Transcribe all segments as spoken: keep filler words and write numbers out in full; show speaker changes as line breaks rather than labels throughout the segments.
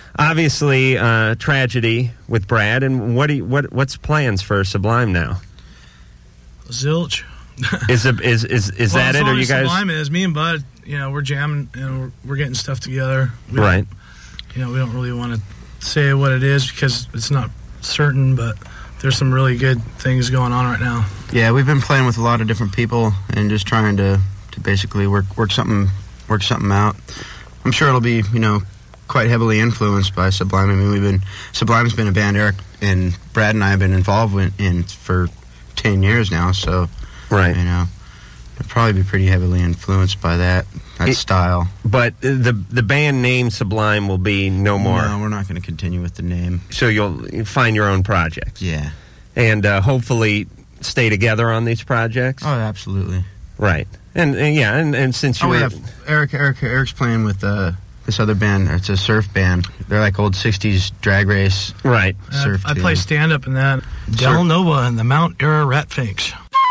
obviously, uh, tragedy with Brad. And what do you, what what's plans for Sublime now?
Zilch.
is it, is is is
well,
that it? Or you guys?
Sublime is me and Bud. You know, we're jamming and we're, we're getting stuff together. We
right.
You know, we don't really want to say what it is because it's not certain, but there's some really good things going on right now.
Yeah, we've been playing with a lot of different people and just trying to, to basically work work something work something out. I'm sure it'll be, you know, quite heavily influenced by Sublime. I mean, we've been Sublime's been a band Eric and Brad and I have been involved in, in for ten years now, so
right,
you know, it'll probably be pretty heavily influenced by that that
it,
style.
But the the band name Sublime will be no more.
No, we're not going to continue with the name.
So you'll find your own projects.
Yeah,
and uh, hopefully stay together on these projects.
Oh, absolutely.
Right, and, and yeah, and, and since you
oh,
were...
we have Eric, Eric, Eric's playing with uh, this other band. It's a surf band. They're like old sixties drag race.
Right.
Surf I, I play stand up in that. Del Nova and the Mount Era Ratfinks.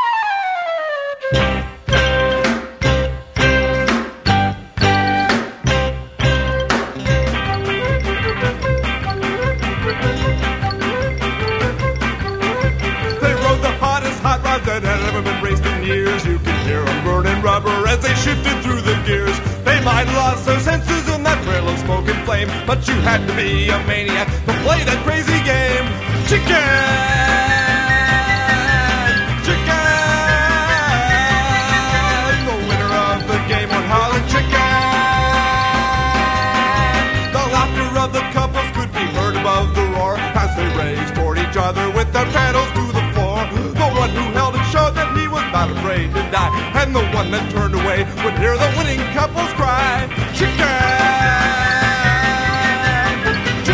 That had ever been raced in years. You could hear them burning rubber as they shifted through the gears. They might have lost their senses in that trail of smoke and flame, but you had to be a maniac to play that crazy game. Chicken! Chicken! The winner of the game would holler chicken! The laughter of the couples could be heard above the roar as they raced toward each other with their pedals to the floor. The one who held it showed that he was not afraid to die, and the one that turned away would hear the winning couples cry, chicken!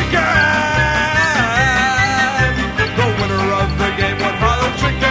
Chicken! The winner of the game would holler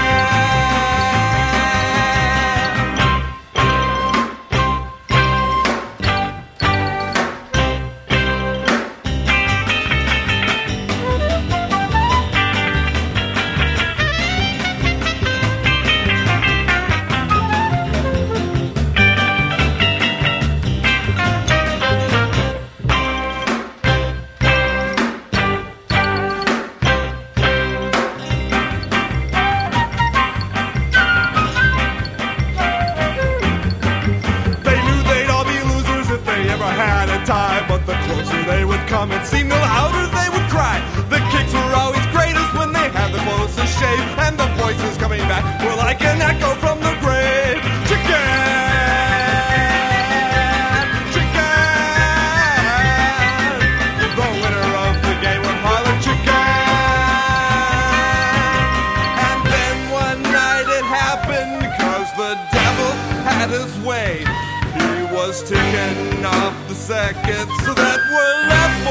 it seemed no louder they would cry. The kicks were always greatest when they had the closest shave, and the voices coming back were like an echo from the grave. Chicken! Chicken! The winner of the game would holler chicken! And then one night it happened, 'cause the devil had his way. He was ticking off the seconds that were left for